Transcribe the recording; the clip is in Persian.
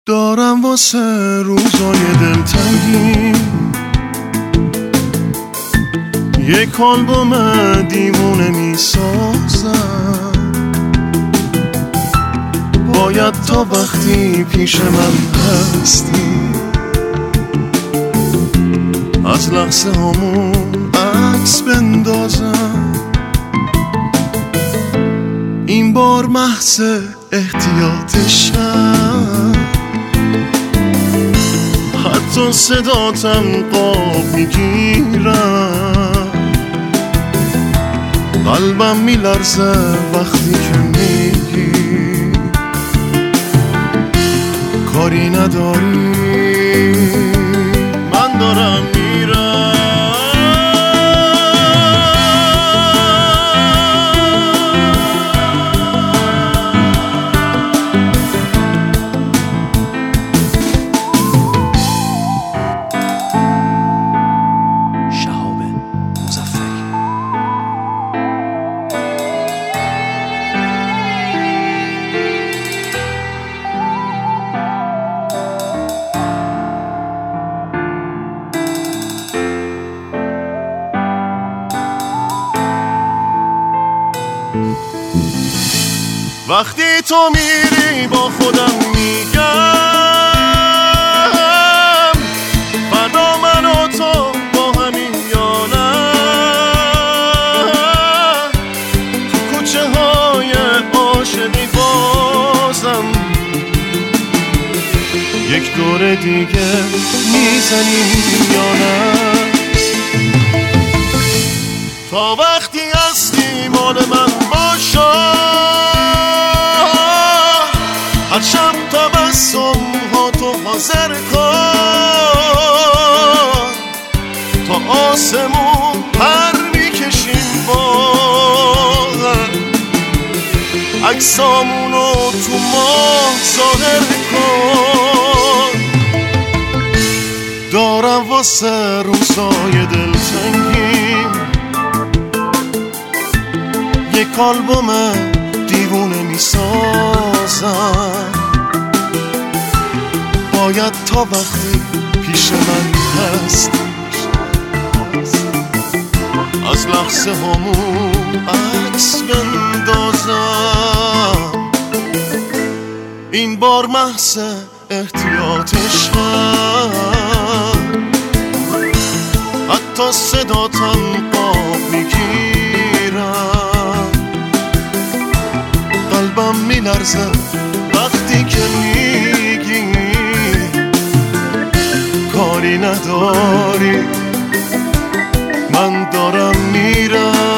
دارم واسه روزای دلتنگی یک آلبوم دیوونه میسازم. باید تا وقتی پیش من هستی از لحظه همون عکس بندازم. این بار محض احتیاطشم، حتی صداتم قاب میگیرم. قلبم میلرزه وقتی که میگی کاری نداری، من دارم میرم. وقتی تو میری با خودم میگم فردا من و تو با همین یا نه. تو کوچه های عاشقی بازم یک دور دیگه میزنیم یا نه. تا وقتی هستی مال من باشم، هر شب تبسم ها تو حاضر کن. تا آسمون پر میکشیم با هم، عکسامونو تو ماه ظاهر کن. دارم واسه روزای دلتنگی یک آلبوم دیوونه میسازم. باید تا وقتی پیش من هست از لحظه همون عکس بندازم. این بار محض احتیاطشم، حتی صداتم قاب میگیرم. قلبم میلرزه وقتی که میگی کاری نداری، من دارم میرم.